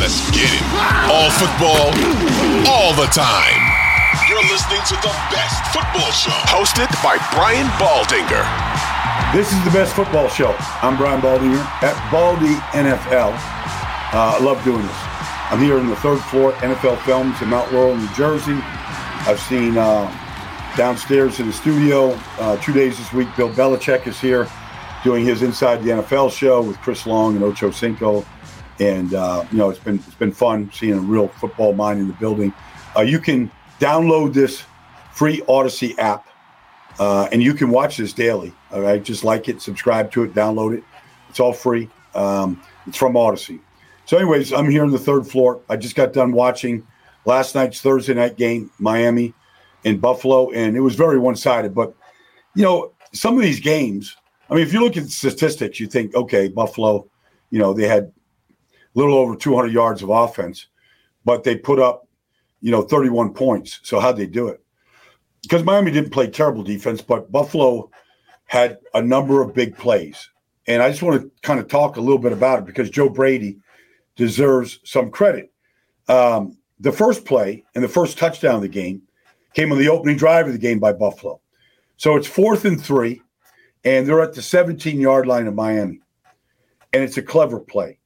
Let's get it. All football, all the time. You're listening to the best football show. Hosted by Brian Baldinger. This is the best football show. I'm Brian Baldinger at Baldy NFL. I love doing this. I'm here on the third floor at NFL Films in Mount Laurel, New Jersey. I've seen downstairs in the studio 2 days this week. Bill Belichick is here doing his Inside the NFL show with Chris Long and Ocho Cinco. And, it's been fun seeing a real football mind in the building. You can download this free Odyssey app, and you can watch this daily. All right, just like it, subscribe to it, download it. It's all free. It's from Odyssey. So anyways, I'm here on the third floor. I just got done watching last night's Thursday night game, Miami and Buffalo, and it was very one-sided. But, some of these games, if you look at the statistics, you think, okay, Buffalo, they had a little over 200 yards of offense, but they put up, 31 points. So how'd they do it? Because Miami didn't play terrible defense, but Buffalo had a number of big plays. And I just want to kind of talk a little bit about it because Joe Brady deserves some credit. The first play and the first touchdown of the game came on the opening drive of the game by Buffalo. So it's 4th and 3, and they're at the 17-yard line of Miami. And it's a clever play.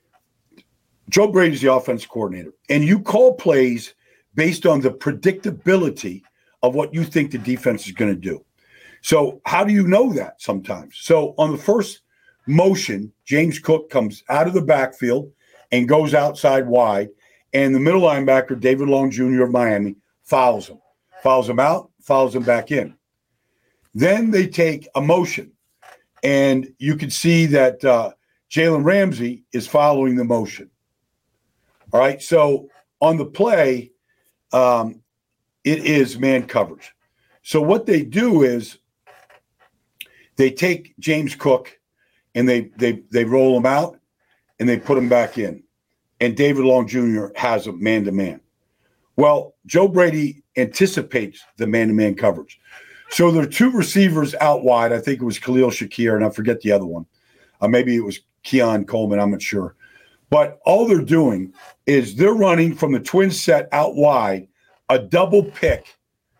Joe Brady's the offense coordinator, and you call plays based on the predictability of what you think the defense is going to do. So how do you know that sometimes? So on the first motion, James Cook comes out of the backfield and goes outside wide, and the middle linebacker, David Long Jr. of Miami, fouls him. Fouls him out, fouls him back in. Then they take a motion, and you can see that Jalen Ramsey is following the motion. All right, so on the play, it is man coverage. So what they do is they take James Cook and they roll him out and they put him back in. And David Long Jr. has a man-to-man. Well, Joe Brady anticipates the man-to-man coverage. So there are two receivers out wide. I think it was Khalil Shakir, and I forget the other one. Maybe it was Keon Coleman. I'm not sure. But all they're doing is they're running from the twin set out wide, a double pick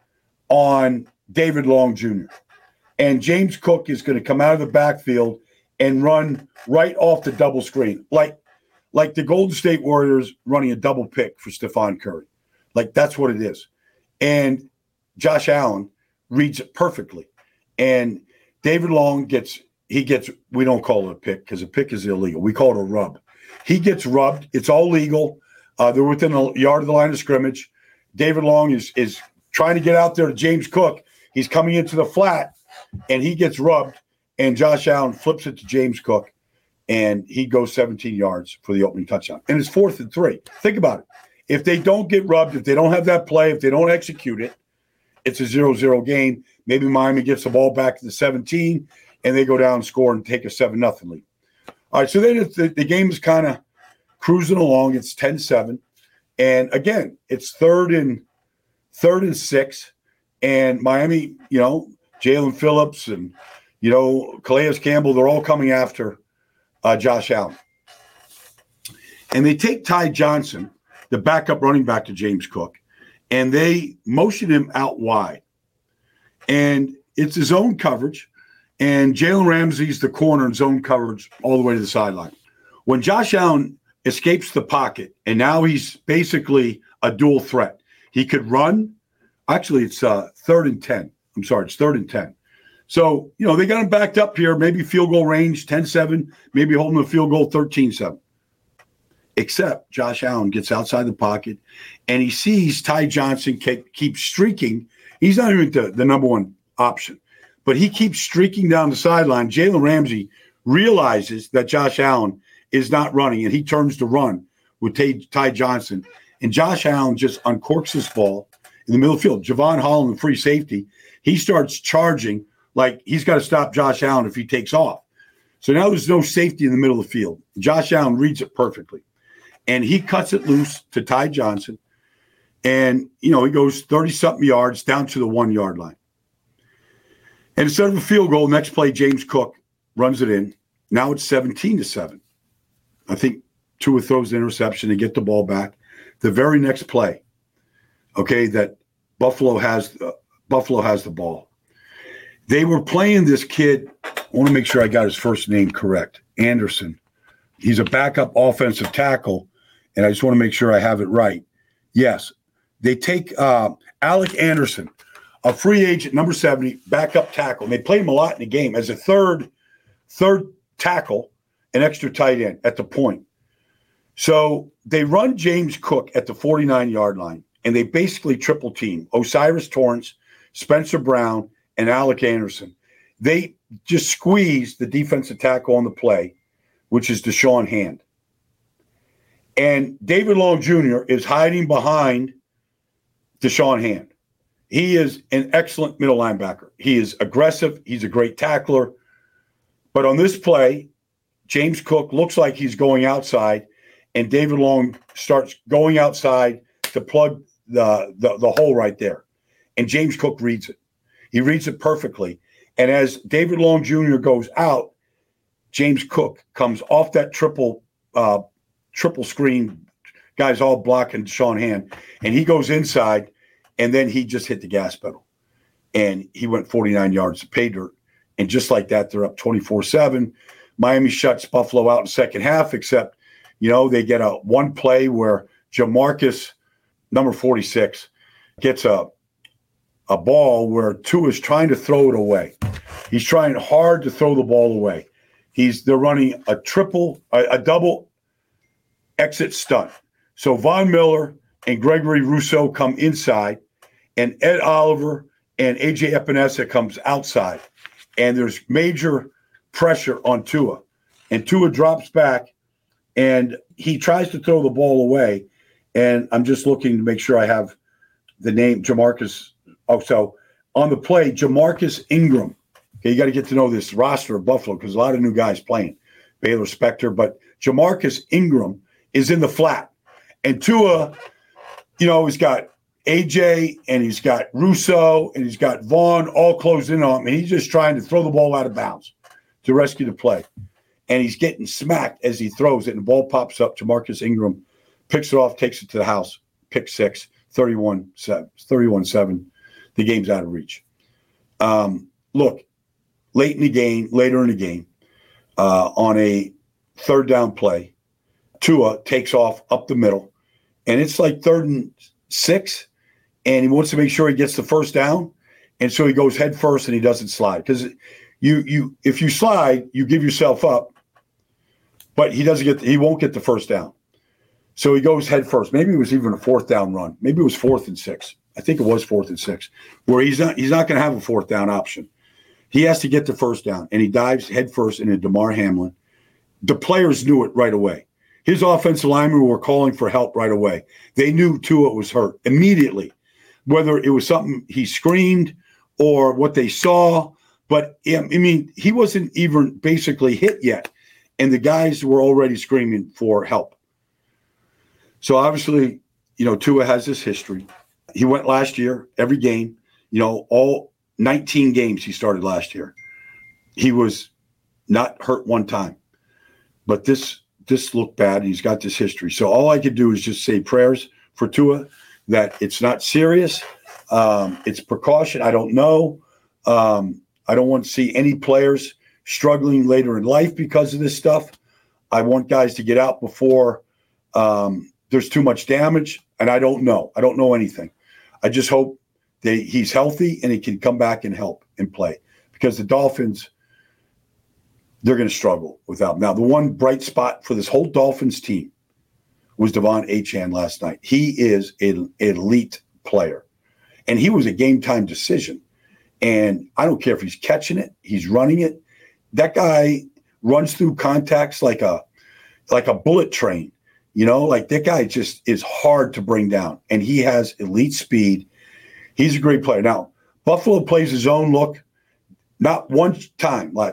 on David Long Jr. And James Cook is going to come out of the backfield and run right off the double screen, like the Golden State Warriors running a double pick for Stephon Curry. Like that's what it is. And Josh Allen reads it perfectly. And David Long gets, we don't call it a pick because a pick is illegal. We call it a rub. He gets rubbed. It's all legal. They're within a yard of the line of scrimmage. David Long is trying to get out there to James Cook. He's coming into the flat, and he gets rubbed, and Josh Allen flips it to James Cook, and he goes 17 yards for the opening touchdown. And it's 4th and 3. Think about it. If they don't get rubbed, if they don't have that play, if they don't execute it, it's a 0-0 game. Maybe Miami gets the ball back to the 17, and they go down and score and take a 7-0 lead. All right, so then the game is kind of cruising along. It's 10-7. And, again, it's third and 6. And Miami, Jalen Phillips and, Calais Campbell, they're all coming after Josh Allen. And they take Ty Johnson, the backup running back to James Cook, and they motion him out wide. And it's his own coverage. And Jalen Ramsey's the corner in zone coverage all the way to the sideline. When Josh Allen escapes the pocket, and now he's basically a dual threat. He could run. Actually, it's 3rd and 10. I'm sorry, it's 3rd and 10. So, they got him backed up here, maybe field goal range, 10-7, maybe holding the field goal 13-7. Except Josh Allen gets outside the pocket, and he sees Ty Johnson keep streaking. He's not even the number one option. But he keeps streaking down the sideline. Jalen Ramsey realizes that Josh Allen is not running, and he turns to run with Ty Johnson. And Josh Allen just uncorks his ball in the middle of the field. Javon Holland, the free safety, he starts charging like he's got to stop Josh Allen if he takes off. So now there's no safety in the middle of the field. Josh Allen reads it perfectly. And he cuts it loose to Ty Johnson. And, he goes 30-something yards down to the 1-yard line. And instead of a field goal, next play, James Cook runs it in. Now it's 17-7. I think Tua throws the interception. They get the ball back. The very next play, okay, that Buffalo has the ball. They were playing this kid. I want to make sure I got his first name correct. Anderson. He's a backup offensive tackle, and I just want to make sure I have it right. Yes, they take Alec Anderson, a free agent, number 70, backup tackle. And they played him a lot in the game as a third tackle, an extra tight end at the point. So they run James Cook at the 49-yard line, and they basically triple team O'Cyrus Torrence, Spencer Brown, and Alec Anderson. They just squeeze the defensive tackle on the play, which is Deshaun Hand. And David Long Jr. is hiding behind Deshaun Hand. He is an excellent middle linebacker. He is aggressive. He's a great tackler. But on this play, James Cook looks like he's going outside, and David Long starts going outside to plug the hole right there. And James Cook reads it. He reads it perfectly. And as David Long Jr. goes out, James Cook comes off that triple screen, guys all blocking Deshaun Hand, and he goes inside, and then he just hit the gas pedal. And he went 49 yards to pay dirt. And just like that, they're up 24-7. Miami shuts Buffalo out in the second half, except, they get a one play where Jamarcus, number 46, gets a ball where Tua is trying to throw it away. He's trying hard to throw the ball away. They're running a double exit stunt. So Von Miller and Gregory Rousseau come inside, and Ed Oliver and A.J. Epinesa comes outside. And there's major pressure on Tua. And Tua drops back, and he tries to throw the ball away. And I'm just looking to make sure I have the name, Jamarcus. Oh, so on the play, Jamarcus Ingram. Okay, you got to get to know this roster of Buffalo because a lot of new guys playing. Baylor Spector. But Jamarcus Ingram is in the flat. And Tua, he's got AJ and he's got Russo and he's got Vaughn all closed in on him. And he's just trying to throw the ball out of bounds to rescue the play. And he's getting smacked as he throws it. And the ball pops up. Jamarcus Ingram picks it off, takes it to the house. Pick 6, 31-7. The game's out of reach. Look, later in the game, on a third down play, Tua takes off up the middle. And it's like 3rd and 6. And he wants to make sure he gets the first down. And so he goes head first and he doesn't slide. Because if you slide, you give yourself up. But he won't get the first down. So he goes head first. Maybe it was even a 4th down run. Maybe it was 4th and 6. I think it was 4th and 6, where he's not going to have a 4th down option. He has to get the first down, and he dives head first into Damar Hamlin. The players knew it right away. His offensive linemen were calling for help right away. They knew Tua was hurt immediately, whether it was something he screamed or what they saw. But, he wasn't even basically hit yet, and the guys were already screaming for help. So, obviously, Tua has this history. He went last year, every game, all 19 games he started last year. He was not hurt one time. But this looked bad, and he's got this history. So all I could do is just say prayers for Tua, that it's not serious. It's precaution. I don't know. I don't want to see any players struggling later in life because of this stuff. I want guys to get out before there's too much damage, and I don't know. I don't know anything. I just hope that he's healthy and he can come back and help and play, because the Dolphins, they're going to struggle without him. Now, the one bright spot for this whole Dolphins team was Devon Achane last night. He is an elite player, and he was a game-time decision. And I don't care if he's catching it, he's running it. That guy runs through contacts like a bullet train. That guy just is hard to bring down, and he has elite speed. He's a great player. Now, Buffalo plays his own look. Not one time last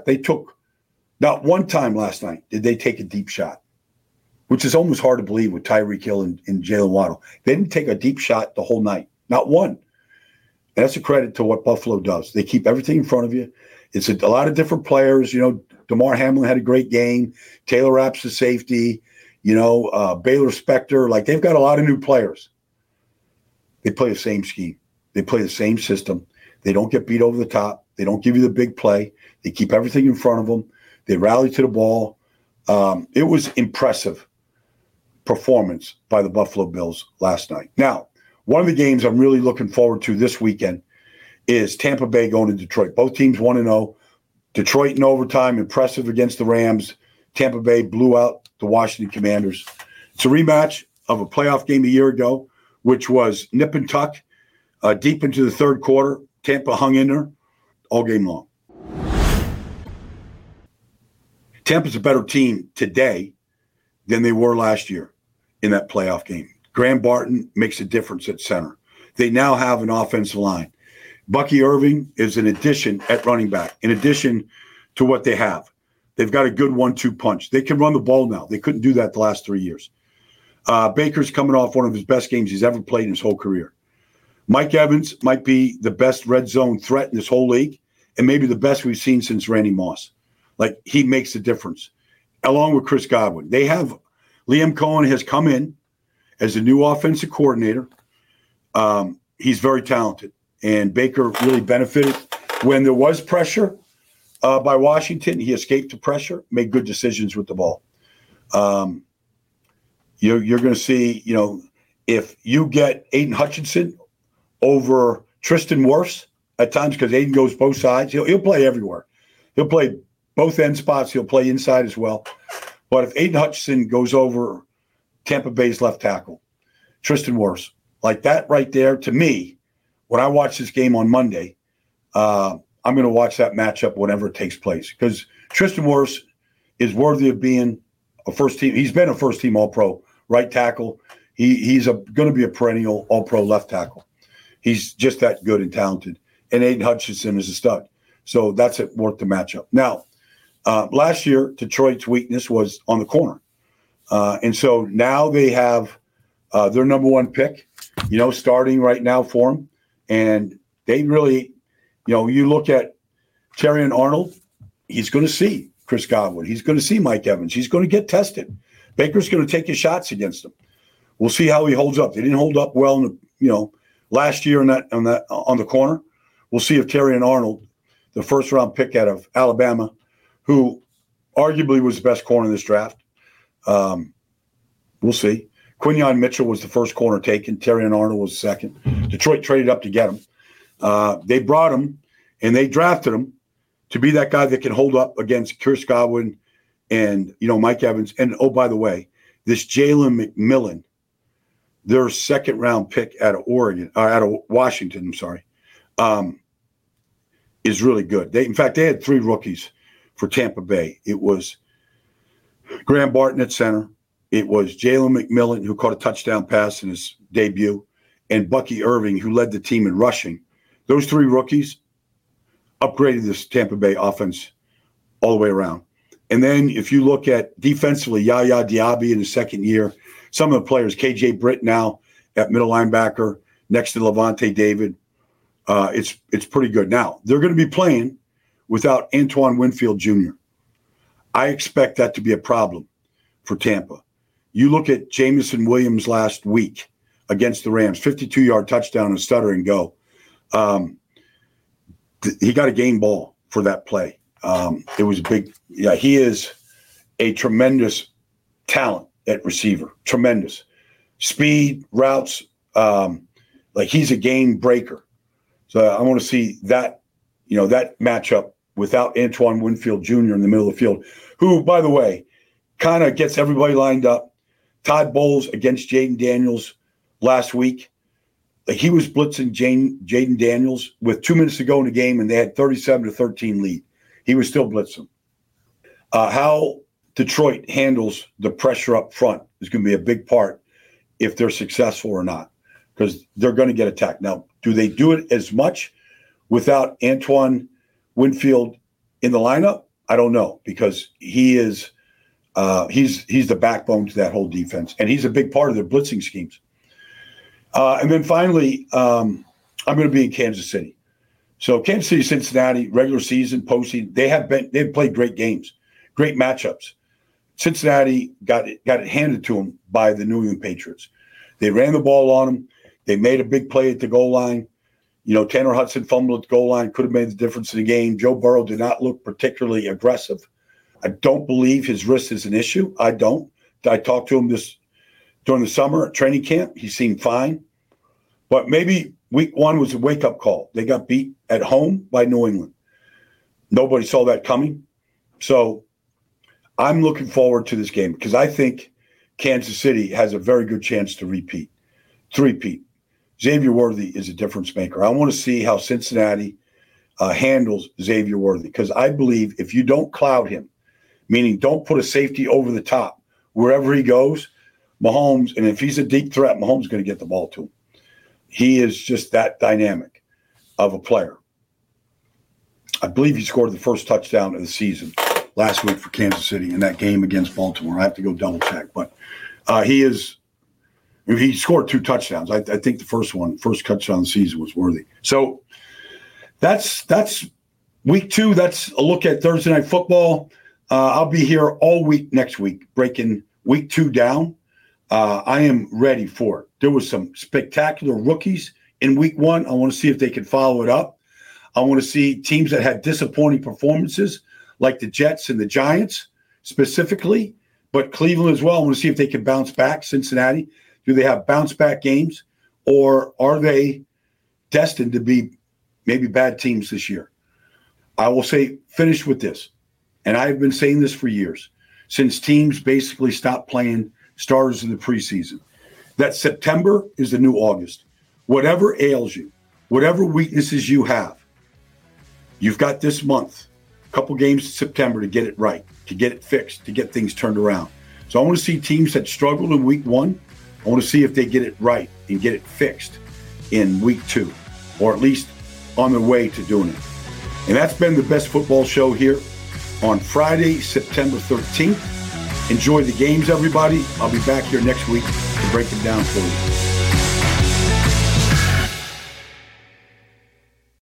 night did they take a deep shot, which is almost hard to believe with Tyreek Hill and Jalen Waddle. They didn't take a deep shot the whole night, not one. And that's a credit to what Buffalo does. They keep everything in front of you. It's a lot of different players. Damar Hamlin had a great game. Taylor Rapp's the safety. Baylor Spector. Like, they've got a lot of new players. They play the same scheme. They play the same system. They don't get beat over the top. They don't give you the big play. They keep everything in front of them. They rally to the ball. It was impressive performance by the Buffalo Bills last night. Now, one of the games I'm really looking forward to this weekend is Tampa Bay going to Detroit. Both teams 1-0. Detroit in overtime, impressive against the Rams. Tampa Bay blew out the Washington Commanders. It's a rematch of a playoff game a year ago, which was nip and tuck deep into the third quarter. Tampa hung in there all game long. Tampa's a better team today than they were last year in that playoff game. Graham Barton makes a difference at center. They now have an offensive line. Bucky Irving is an addition at running back, in addition to what they have. They've got a good 1-2 punch. They can run the ball now. They couldn't do that the last 3 years. Baker's coming off one of his best games he's ever played in his whole career. Mike Evans might be the best red zone threat in this whole league, and maybe the best we've seen since Randy Moss. Like, he makes a difference, along with Chris Godwin. They have Liam Cohen has come in as a new offensive coordinator. He's very talented, and Baker really benefited when there was pressure by Washington. He escaped the pressure, made good decisions with the ball. You're going to see, if you get Aiden Hutchinson over Tristan Wirfs at times, because Aiden goes both sides, he'll play everywhere. He'll play both end spots. He'll play inside as well. But if Aiden Hutchinson goes over Tampa Bay's left tackle, Tristan Wirfs, like that right there, to me, when I watch this game on Monday, I'm going to watch that matchup whenever it takes place, because Tristan Wirfs is worthy of being a first team. He's been a first team All-Pro right tackle. He's going to be a perennial All-Pro left tackle. He's just that good and talented. And Aiden Hutchinson is a stud. So that's worth the matchup. Now, last year, Detroit's weakness was on the corner. And so now they have their number one pick, starting right now for them. And they really, you look at Terrion Arnold, he's going to see Chris Godwin. He's going to see Mike Evans. He's going to get tested. Baker's going to take his shots against him. We'll see how he holds up. They didn't hold up well in the, last year on the corner. We'll see if Terrion Arnold, the first round pick out of Alabama, who arguably was the best corner in this draft. We'll see. Quinyon Mitchell was the first corner taken. Terrion Arnold was the second. Detroit traded up to get him. They brought him, and they drafted him to be that guy that can hold up against Chris Godwin and, Mike Evans. And, oh, by the way, this Jalen McMillan, their second-round pick out of Washington, is really good. In fact, they had 3 rookies for Tampa Bay. It was Graham Barton at center. It was Jalen McMillan, who caught a touchdown pass in his debut, and Bucky Irving, who led the team in rushing. Those 3 rookies upgraded this Tampa Bay offense all the way around. And then if you look at defensively, Yaya Diaby in his second year, some of the players, KJ Britt now at middle linebacker next to Levante David, it's pretty good. Now, they're going to be playing without Antoine Winfield Jr. I expect that to be a problem for Tampa. You look at Jameson Williams last week against the Rams, 52-yard touchdown and stutter and go. He got a game ball for that play. It was big. Yeah, he is a tremendous talent at receiver. Tremendous. Speed, routes, he's a game breaker. So I want to see that, that matchup without Antoine Winfield Jr. in the middle of the field, who, by the way, kind of gets everybody lined up. Todd Bowles against Jaden Daniels last week. He was blitzing Jaden Daniels with 2 minutes to go in the game, and they had 37-13 lead. He was still blitzing. How Detroit handles the pressure up front is going to be a big part if they're successful or not, because they're going to get attacked. Now, do they do it as much without Antoine Winfield in the lineup? I don't know, because he is he's the backbone to that whole defense, and he's a big part of their blitzing schemes. And then finally, I'm going to be in Kansas City. So Kansas City, Cincinnati, regular season, postseason, they've played great games, great matchups. Cincinnati got it handed to them by the New England Patriots. They ran the ball on them. They made a big play at the goal line. Tanner Hudson fumbled at the goal line, could have made the difference in the game. Joe Burrow did not look particularly aggressive. I don't believe his wrist is an issue. I don't. I talked to him during the summer at training camp. He seemed fine. But maybe week 1 was a wake-up call. They got beat at home by New England. Nobody saw that coming. So I'm looking forward to this game because I think Kansas City has a very good chance to repeat. Xavier Worthy is a difference maker. I want to see how Cincinnati handles Xavier Worthy because I believe if you don't cloud him, meaning don't put a safety over the top wherever he goes, Mahomes, and if he's a deep threat, Mahomes is going to get the ball to him. He is just that dynamic of a player. I believe he scored the first touchdown of the season last week for Kansas City in that game against Baltimore. I have to go double check, but he scored 2 touchdowns. I think the first touchdown of the season was Worthy. So that's week 2. That's a look at Thursday Night Football. I'll be here all week next week, breaking week 2 down. I am ready for it. There was some spectacular rookies in week 1. I want to see if they can follow it up. I want to see teams that had disappointing performances like the Jets and the Giants specifically, but Cleveland as well. I want to see if they can bounce back. Cincinnati, do they have bounce back games or are they destined to be maybe bad teams this year? I will say finish with this. And I've been saying this for years, since teams basically stopped playing starters in the preseason, that September is the new August. Whatever ails you, whatever weaknesses you have, you've got this month, a couple games in September to get it right, to get it fixed, to get things turned around. So I want to see teams that struggled in week 1, I want to see if they get it right and get it fixed in week 2, or at least on their way to doing it. And that's been the Best Football Show here on Friday, September 13th. Enjoy the games, everybody. I'll be back here next week to break them down for you.